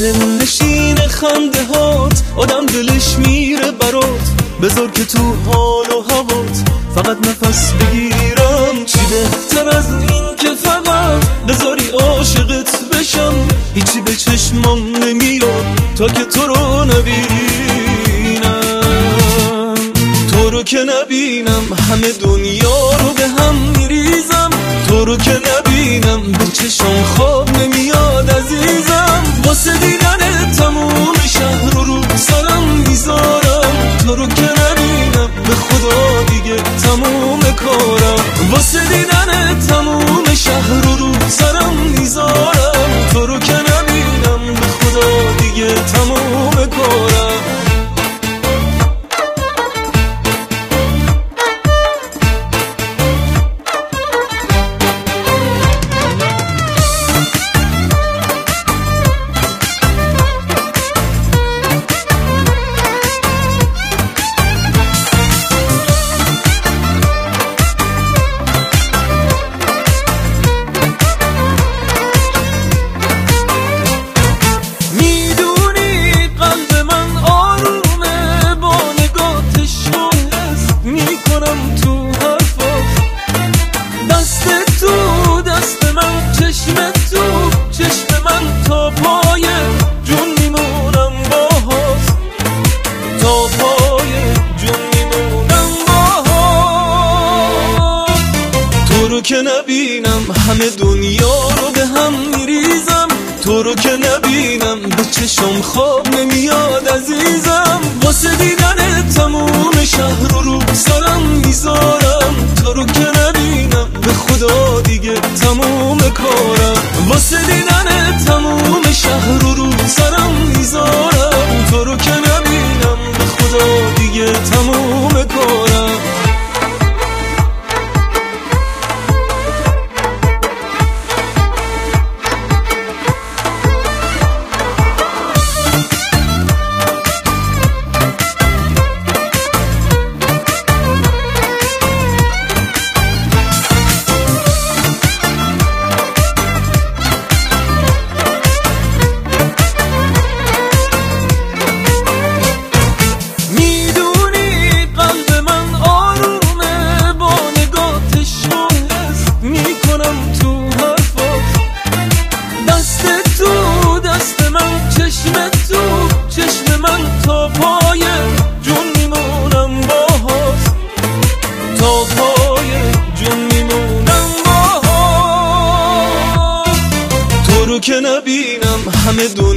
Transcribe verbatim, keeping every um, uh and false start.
دلنشین خنده هات آدم دلش میره برات. بذار که تو حال و هوات فقط نفس بگیرم. چی بهتر از این که فقط بذاری عاشقت بشم. هیچی به چشمام نمیاد تا که تو رو نبینم. تو رو که نبینم همه دنیا رو به هم میریزم. تو رو که نبینم به چشم خواب نمیاد عزیزم. واسه دیدن تموم شهر رو رو سرم میذارم. تو رو که نبینم به خدا دیگه تموم کارم. واسه دیدن تموم شهر رو رو سرم میذارم. تو رو که نبینم به خدا دیگه تموم کارم. تو رو که نبینم همه دنیا رو به هم میریزم. تو رو که نبینم به چشم خواب نمیاد عزیزم. واسه دیدن تموم شهر رو رو سرم میذارم. تو رو که نبینم به خدا دیگه تموم کارم. واسه دیدن تموم شهر رو رو سرم میذارم. تو رو که نبینم به خدا دیگه تموم کارم. تا پای جون میمونم باهات. تا پای جون میمونم باهات. تو رو که نبینم همه دنیا